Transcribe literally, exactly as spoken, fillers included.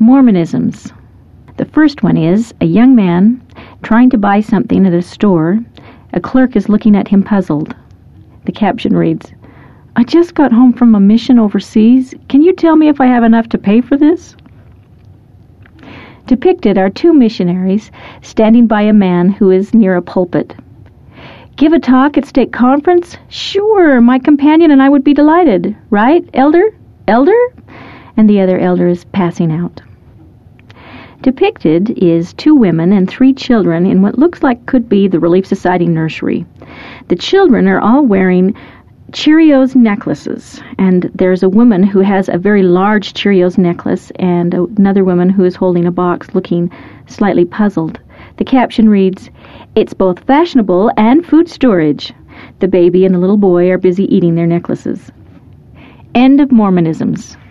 Mormonisms. The first one is a young man trying to buy something at a store. A clerk is looking at him puzzled. The caption reads, "I just got home from a mission overseas. Can you tell me if I have enough to pay for this?" Depicted are two missionaries standing by a man who is near a pulpit. "Give a talk at stake conference? Sure, my companion and I would be delighted. Right, elder? Elder?" And the other elder is passing out. Depicted is two women and three children in what looks like could be the Relief Society nursery. The children are all wearing Cheerios necklaces, and there's a woman who has a very large Cheerios necklace and another woman who is holding a box looking slightly puzzled. The caption reads, "It's both fashionable and food storage." The baby and the little boy are busy eating their necklaces. End of Mormonisms.